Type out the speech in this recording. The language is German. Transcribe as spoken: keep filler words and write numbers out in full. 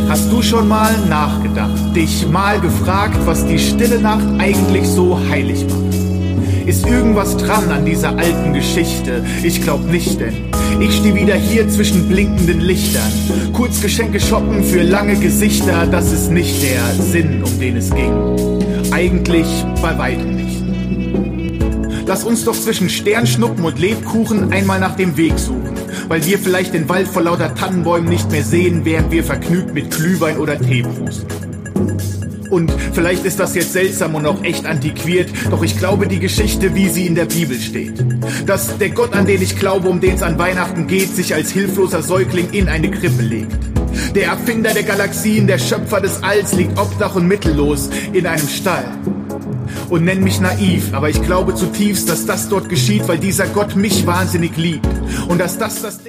Hast du schon mal nachgedacht, dich mal gefragt, was die stille Nacht eigentlich so heilig macht? Ist irgendwas dran an dieser alten Geschichte? Ich glaub nicht, denn ich steh wieder hier zwischen blinkenden Lichtern. Kurz Geschenke shoppen für lange Gesichter, das ist nicht der Sinn, um den es ging. Eigentlich bei weitem nicht. Lass uns doch zwischen Sternschnuppen und Lebkuchen einmal nach dem Weg suchen, weil wir vielleicht den Wald vor lauter Tannenbäumen nicht mehr sehen, während wir vergnügt mit Glühwein oder Tee prusten. Und vielleicht ist das jetzt seltsam und auch echt antiquiert, doch ich glaube die Geschichte, wie sie in der Bibel steht. Dass der Gott, an den ich glaube, um den es an Weihnachten geht, sich als hilfloser Säugling in eine Krippe legt. Der Erfinder der Galaxien, der Schöpfer des Alls, liegt obdach und mittellos in einem Stall. Und nenn mich naiv, aber ich glaube zutiefst, dass das dort geschieht, weil dieser Gott mich wahnsinnig liebt. Und dass das das Ding